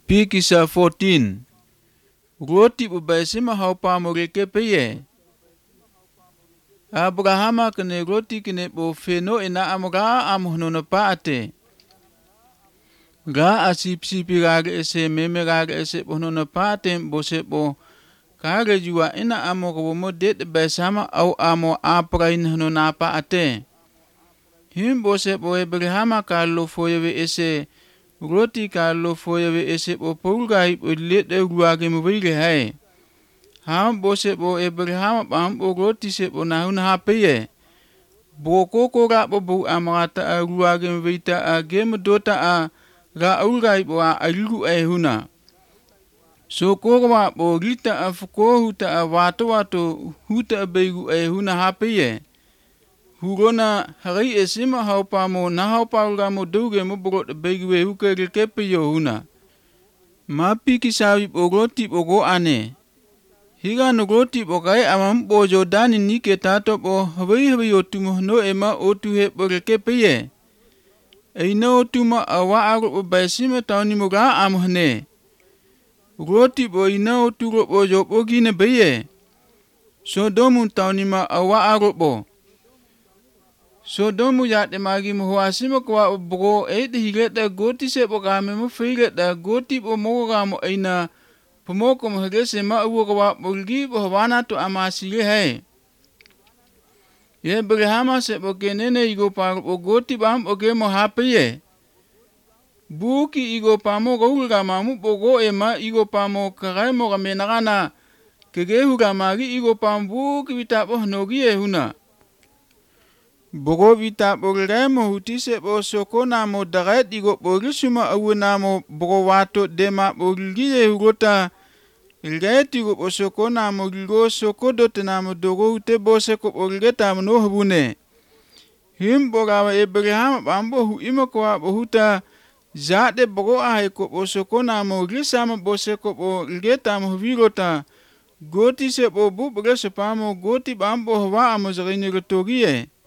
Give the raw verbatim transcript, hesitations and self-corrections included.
Pi kisah fourteen. Roti ubaisima haupa moreke peye. Abrahama kene roti kene bo feno ina amga amhono paate. Ga asipsipi rage ese meme rage ese bono paate bose bo kage jua ina amo ko mo det baisama au amo aprain hono na paate. Him bose bo Abrahama ka lo foyewe ese roti ka lo foyewe ese bo pulgai bo let de ruage mo wile hai. Ham bose bo Abraham bam bo roti se bo na hun hapeye. Bo koko ga bo bu amata a ruage mo vita a game dota a ga ulgai bo a alu e huna. So koga bo rita a fuko huta a wato wato huta a begu e huna hapeye. Hurona hari esima haupa mo na haupa ulga mo duge mo bro begu e huke kepe yo huna. Mapi kisawi bo roti bo go ane. Higa no roti bo kai amam bo Jordani nike tato bo hawi hawi otumo no ema otu he bo kepe ye. Eino otuma awa aro bo baisima tauni mo ga amhne. Roti bo ina oturo bo jo bo gine beye. Sodomu tauni ma awa aro bo. Sodomu yate magi mo huasima kwa bro e de higeta goti se bo ga me mo figeta goti bo mo ga mo ina pomoko mo hegese ma uwo kwa bolgi bo hawana to amasile hai. Ye Abrahama se bo kenene igo pa bo goti bam oge mo hapeye. Buki igo pa mo go ga mamu bo go ema igo pa mo kagai mo ga menagana kege huga magi igo pa buki bita bo nogi e huna. Bogo bita bo ga mo hutise bo sokona mo dagat igo bo gisuma awuna mo bogo wato dema bo gi e hugota. Ilgeti go bo sokona mo gigo sokodo tena mo dogo ute bo se ko bo geta mo no hubune. Him boga Abraham bambo hu ima kwa bo huta zade bogo ahe ko bo sokona mo gisama bo se ko bo geta mo virota. Goti se bo bu boga se pa mo goti bambo hawa amo zagini gotogie.